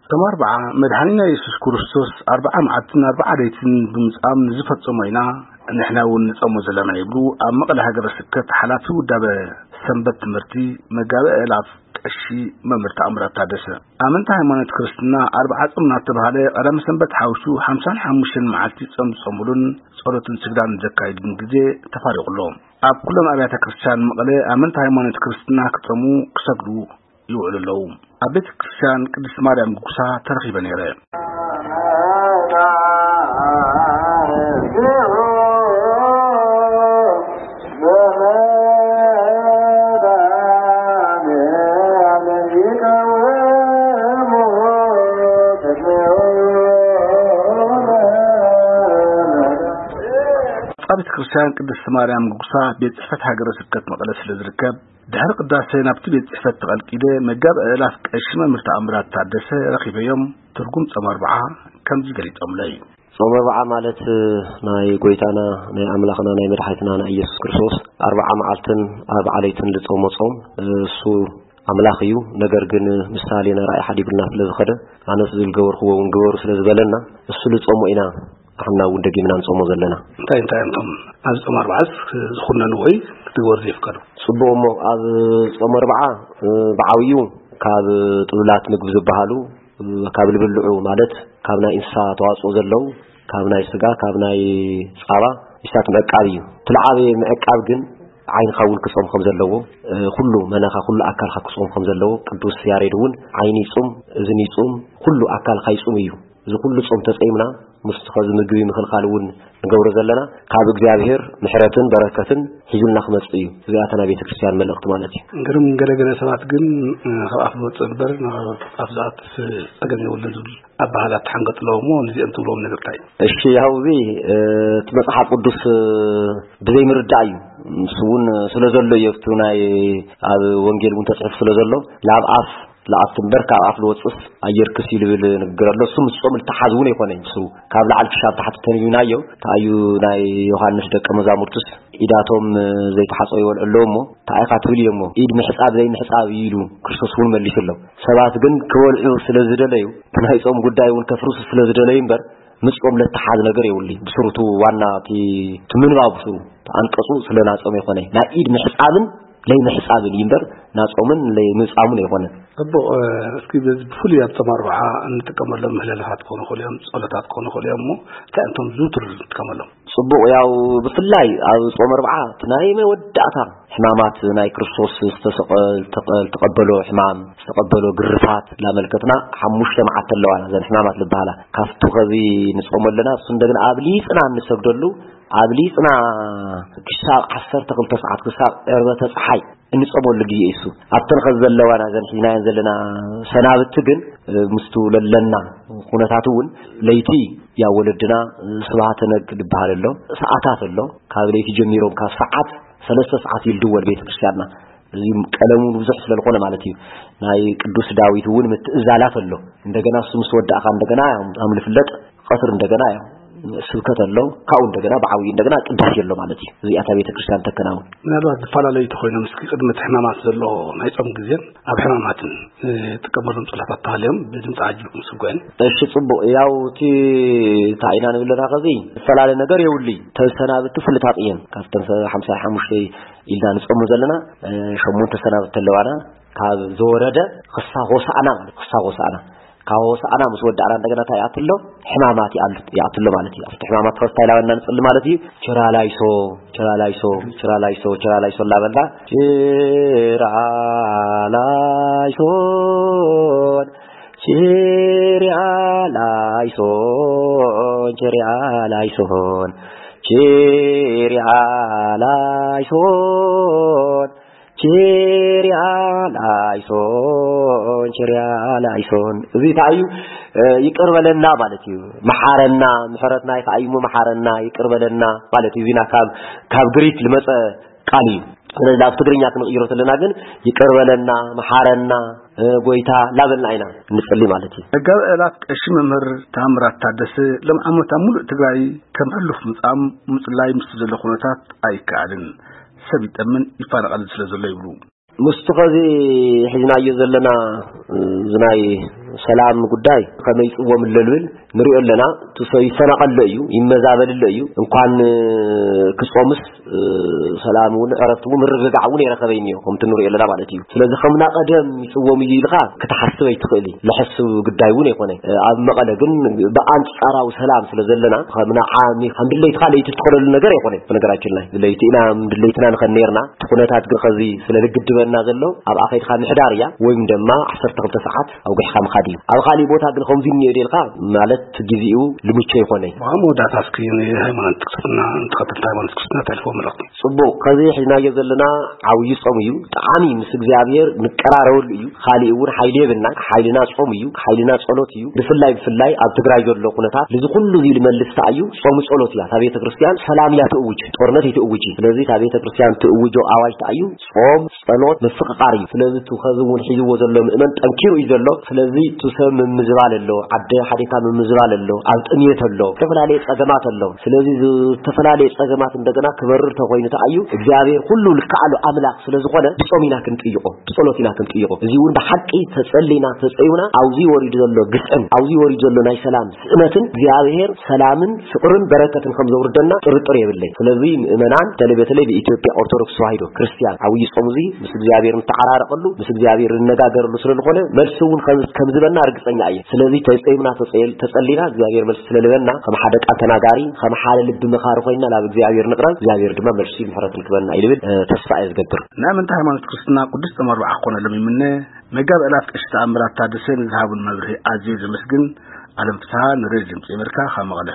تماربعة مدحنينا يسوس كريستوس 4 معتنا 4 ليتن بمصام زفصمينا نحنا ونصمو زلنا يبلو امقله هاجر سكت حلافي ودابه سنبت مرتي مغابه الاف قشي ممرت امرات تادسه امنت هيمانت كريستنا 4 صمنا تبهاله قدام سنبت حوشو 55 معلتي صمصمولن صلوتن سجدان زكايدن غزي تفارقلهم اب كلهم ابيات كريستيان مقله امنت هيمانت كريستنا كصمو كسغدو يوعللهم أبيت كريستيان قدس مريم غوسا ترخيبا نيره أبيت كريستيان قدس مريم غوسا بيت صحفت هاجر سكت مقله سلازركب دهر قداسه نابت بيت صحفت تقلقيده مغاب الاف قشمه مرت امرات تادسه رخيبيوم ترغم صمربعه كمز غريطم لاي صمربعه مالت ناي غويتانا ناي املاخنا ناي مدحيتنا ناي يسوع كريستوس 4 معلتن اب عليتن لصومصوم سو املاخيو ነገር ግን ምሳሌ ነራይ ሐዲብና ስለዝኸደ አነስ ዝልገወር ኹው ወንገወር ስለዝበለና እሱ ልጾሙ ኢና አሁንና ወንደጊምና እንጾሙ ዘለና ታይንታይንቶም አዝ ጾመር ባስ ዝኹነን ወይ ትወር ይፍቀዱ ጽቦሞ አዝ ጾመር ባዓ ባዓዊዩ ካብ ጥብላት ምግብ ዝበሃሉ ካብ ልብልዑ ማለት ካብ ናይ እንስሳ ተዋጽኦ ዘለው ካብ ናይ ስጋ ካብ ናይ ጻባ ይሳት መቃብ እዩ ትልዓበ መቃብ ግን عين خاول كصوم خمس اللو كل مناخ كل أكل خصوم خمس اللو قدوس ياردون عيني صوم زني صوم كل أكل خيصوم يو إذا كل صوم تسعيمنا مستخدم مجوي مثل خالون نجور زلنا كعب جابير محرتن بركتن حجلنا خمس فيه زياتنا بيت كريستيان من الاقتمالاتي. قرم جرجنا سمعت جن أفضل تصبر أفضل أجن يولد أبهالات حنقت لهم زي أنتم لهم نقطعي. الشيء هذي تمسح قدوس بزي مرجعي سون سلزلو يفتوناي هذا وانجيل منتصف سلزلو لعب عف لعب تنبرك عف الوصف أير كسيل بالنجرلو سوم الصوم التحزون يكون ينسو قبل على الشاب تحت تنيونايو تايو ناي يوحناش دك مزامرتس إداتهم زي تحصي والعلومو تعيقات وليمو إيد محساب زي محساب يلو كرسوس هون ملي فيلو سبات جن كولعو سلزدليو تناي صوم قداي والكفروس سلزدليو بر مسقوم للتحاد ነገር ይውል بسرتو ዋና ትምንባው بسرو አንቀጹ ስለናጾም ይሆነ ና ኢድ محسابን ላይ محسابን ይንበር ናጾምን ላይ ምጻሙን ይሆነ አቦ እስኪ በፉል ያተማርባ እንተቀመለም ህለላት ኮነ ሆለም ጸሎታት ኮነ ሆለሙ ታንቶም ዙትር ተከመለም ጽቡ ያው በፍላይ አው ጾመርባ ትናይ መወዳታ ሕማማት ናይ ክርስቶስ ተቀበሎ ሕማም ተቀበሎ ግርፋት ላመልከትና ሐሙሽተ መዓት ተለዋና ዘን ሕማማት ልባላ ካፍቱ ከዚ ንጾመለና እሱ እንደገና አብሊጽና እንሰግደሉ አብሊጽና ክሳብ 12 ሰዓት ክሳብ 40 ፀሐይ እንጾመሉ ጊዜሱ አብተን ከዘለዋና ዘን ሒናን ዘለና ሰናብት ግን ምስቱ ለለና ኹነታቱን ለይቲ ያ ወለድና ስብሃተ ነግ ልባሃለሎ ሰዓታት አሎ ካብ ለይቲ ጀሚሮም ካብ ሰዓት 3 ሰዓት ይልድወል ቤተ ክርስቲያንና እዚም ቀለሙ ብዙሕ ስለልቆነ ማለት እዩ ናይ ቅዱስ ዳዊት እውን ምትእዛላት አሎ እንደገና እሱም ስወዳኻ እንደገና አምልፍለጥ ቀትር እንደገና ያው ስብከት አሎ ካው እንደገና ባዓዊ እንደገና ቅዳሴ አሎ ማለት እዩ እዚ አታ ቤተ ክርስቲያን ተከናውን ምናልባት ተፋላለይ ተኮይኖም እስኪ ቅድመ ሕማማት ዘሎ ናይ ጾም ጊዜን ኣብ ሕማማትን ተቀበሉም ጸሎታት ታህልዮም በድምጽ አጅብኩም ስጓን እሺ ጽቡ ያው ቲ ታይና ንብለና ከዚ ተፈላለ ነገር ይውሊ ተሰናብት ፍልታጥየን ካፍተን 55 ኢልና ንጾም ዘለና ሸሞንተ ተሰናብት ተለዋና ካብ ዘወረደ ክሳ ሆሳዕና ማለት ክሳ ሆሳዕና ካሆሳዕና መስወዳራ እንደገና ታያትሎ ሕማማት ያትሎ ማለት እዩ አፍተ ሕማማት ተስታይላውና ንጽል ማለት እዩ ቸራላይሶ ላበላ ቸሪያላይሶን እዚ ታዩ ይቅርበለና ማለት እዩ መሐረና ምሕረትና ይታይሙ መሐረና ይቅርበለና ማለት እዩ ዚና ካብ ግሪክ ልመጸ ቃል እዩ ስለዚህ ኣብ ትግርኛ ክንቅይሮተለና ግን ይቅርበለና መሐረና ጎይታ ላበልና አይና እንጽልይ ማለት እዩ ጋብላት ቀሽ መምህር ታምራት ታደሰ ለማዓመታ ሙሉ ትግራይ ከምሕልፍ ምጻም ምጽላይ ምስ ዘለ ኹነታት አይካልን ሰቢጠምን ይፋረቃል ስለዘለ ይብሉ مستخذي حجنا يزلنا زناي ሰላም ጉዳይ ከመይጽወም ለልብል ንሪኦ ለና ተሰይፈናቀለ እዩ ይመዛበል ለዩ እንኳን ክጾምስ ሰላሙን ዕረፍቱ ምርግጋውን የረከበኝ ነው ከምት ንሪኦ ለና ማለት እዩ ስለዚህ ከምና ቀደም ይጽወም ይልካ ከተሐስበ ይትኽእሊ ለሐስብ ጉዳይውን ይኮነ ኣብ መቀለ ግን በአንጻራው ሰላም ስለዘለና ከምና ዓሚ ከምድለይ ተኻለይ ትትቆለሉ ነገር ይኮነ በነገራችን ላይ ለይቲና ምድለይትና ነኸነርና ተኩነታት ግን ከዚ ስለልግድበና ዘሎ ኣብ አኸይድካ ምሕዳርያ ወይም ደማ 12 ሰዓት አው ገሕካ መኻዲ ኣብ ኻሊ ቦታ ግን ከምዚ ንየደልካ ማለት ግዚኡ ልምቾ ይኮነ ማሙዳት አስኪን ሃይማኖት ክርስትና ተከተልታ ሃይማኖት ክርስትና ተልፎም ረክ ጽቡቅ ከዚ ሒናየ ዘለና ዓውይ ጾም እዩ ጣዓሚ ምስ እግዚአብሔር ንቀራረውሉ እዩ ኻሊውን ሓይሊ የብና ሓይልና ጾም እዩ ሓይልና ጸሎት እዩ ብፍላይ ኣብ ትግራይ ዘሎ ኩነታት ለዚ ኩሉ ዚ ልመልስ ታዩ ጾም ጸሎት ያ ታቤተ ክርስቲያን ሰላም ያ ተውጅ ጦርነት ይተውጅ ስለዚ ታቤተ ክርስቲያን ተውጆ አዋጅ ታዩ ጾም ጸሎት መፍቅቃሪ ስለዚ ተኸዝውን ሒዝዎ ዘሎ ምእመን ጠንኪሩ እዩ ዘሎ ስለዚ ተሰም ምዝባል ኣሎ ዓደ ሓዲካ ምዝባል ኣሎ ኣብ ጥምየት ኣሎ ተፈላለየ ጸገማት ኣሎ ስለዚ ተፈላለየ ጸገማት እንደገና ክበርር ተኮይኑ ታዩ እግዚአብሔር ሁሉ ልካዓሉ አምላክ ስለዝኾነ ብጾሚና ክንጥይቆ ብጸሎቲና ክንጥይቆ እዚውን በሐቂ ተጸሊና ተጸዩና አውዚ ወሪድ ዘሎ ግጥም አውዚ ወሪድ ዘሎ ናይ ሰላም ስእነትን እግዚአብሔር ሰላምን ፍቅርን በረከትን ከምዘውርደና ጥርጥር የብለይ ስለዚ ምእመናን ተለበተለይ በኢትዮጵያ ኦርቶዶክስ ተዋሕዶ ክርስቲያን አውይ ጾምዚ ምስ እግዚአብሔርን ተዓራረቀሉ ምስ እግዚአብሔር ነጋገርሉ ስለሆነ መልሱን ከምዝበና እርግጠኛ አየ ስለዚ ተጸይምና ተጸሊና እግዚአብሔር መልስ ስለለበና ከመሓደ ቃል ተናጋሪ ከመሓለ ልብ መኻር ኮይና ላብ እግዚአብሔር ንቅረብ እግዚአብሔር ድማ መልሲ ምሕረትን ክበና ይልብል ተስፋ ይዝገብር ናምንታ ሃይማኖት ክርስትና ቅዱስ ተመርባዕ ኮነ ለሚምነ መጋብ እላት ቅሽታ አምራት ታደሰን ዝሃቡን መብርሂ አዚዝ መስግን ዓለም ፍስሐ ንረጅም ጽምርካ ከመቀለ